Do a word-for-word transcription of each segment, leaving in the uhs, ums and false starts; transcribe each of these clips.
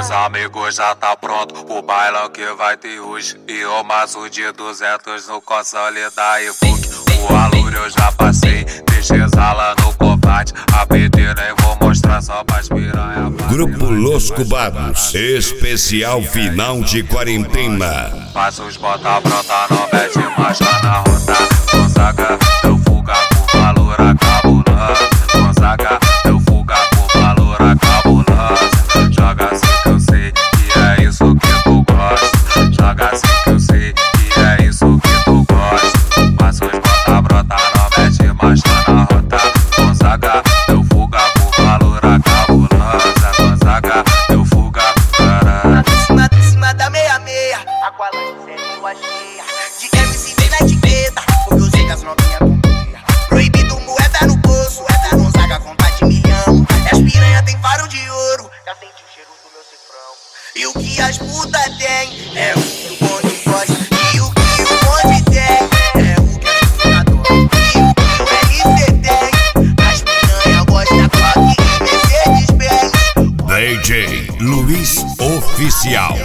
Os amigos já tá pronto, o bailão que vai ter hoje. E o maço de duzentos no consolidar e funk. O aluro eu já passei, deixei exala no combate. A pedreira eu vou mostrar só pras piranha. Grupo Los Cubados, especial final de quarentena. Passos bota pronta, não mete marcha na rota. Gonzaga, eu fuga com valor cabuloso. Gonzaga, eu fuga com valor cabuloso. Joga assim que eu sei que é isso que tu gosta. Joga assim que eu sei que é isso que tu gosta. Passos bota brota, não mete marcha na rota. Gonzaga, eu fuga com valor cabulosa. Gonzaga, eu fuga caralho. Em cima, em cima da meia-meia, Aqualante sem lua cheia. De M C vem na etiqueta, porque eu sei que as novinhas confia. Proibido moeda no bolso, moeda Gonzaga conta de milhão. E as piranha tem faro de ouro, já senti o cheiro do meu cifrão. E o que as putas tem, é o que o bonde gosta. E o que o bonde tem, é o que as putas adoram. E o que o L C tem, as piranha gostam Glock e Mercedes-Benz. D J Luiz Oficial.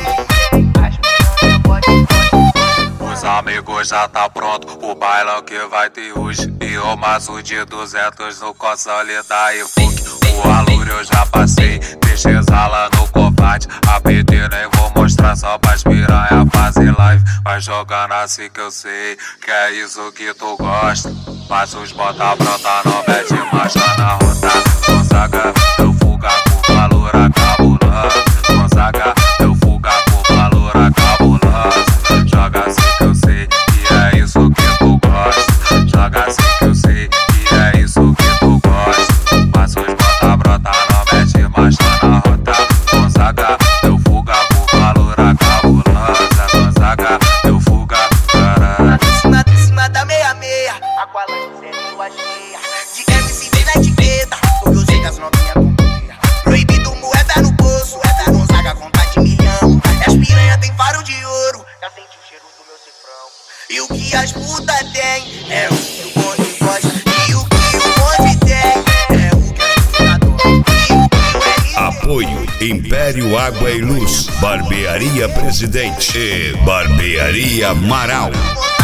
Os amigos já tá pronto, o bailão que vai ter hoje. E o maço de duzentos no consolidar e funk. O aluro eu já passei, deixei exala no combate. A pedreira eu vou mostrar só pras piranha fazer live. Vai jogando assim que eu sei que é isso que tu gosta. Passos bota pronta, não mete marcha na rota. Gonzaga, eu fuga com valor cabuloso. Gonzaga, eu fuga com valor cabuloso. Joga assim que eu sei que é isso que tu gosta. Joga assim que eu sei que é isso que tu gosta. Passos bota brota, não mete marcha na rota. Gonzaga, eu fuga com valor cabulosa. Gonzaga, eu fuga caralho. Em cima, em cima da meia-meia, Aqualante sem lua cheia. De M C vem na etiqueta, porque eu sei que as novinhas confia. Proibido moeda no bolso, moeda Gonzaga conta de milhão. E as piranha tem faro de ouro, já senti o cheiro do meu cifrão. E o que as putas tem, é o que o bonde gosta. E o que o bonde tem, é o que as putas adoram. E o que o L C tem. Apoio Império Água e Luz, Barbearia Presidente e Barbearia Amaral.